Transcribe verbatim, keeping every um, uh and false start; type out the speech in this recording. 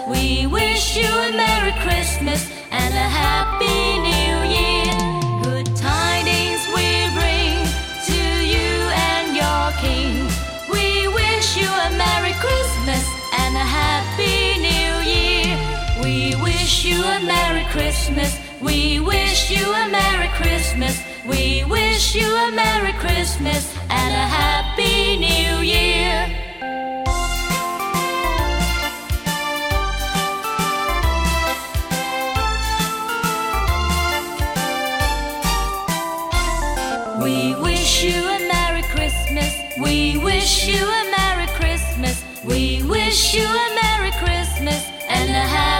We wish you a Merry Christmas and a Happy New Year. Good tidings we bring to you and your King. We wish you a Merry Christmas and a Happy New Year. We wish you a Merry Christmas. We wish you a Merry Christmas. We wish you a Merry Christmas and a Happy New Year. We wish you a Merry Christmas. We wish you a Merry Christmas. We wish you a Merry Christmas and a Happy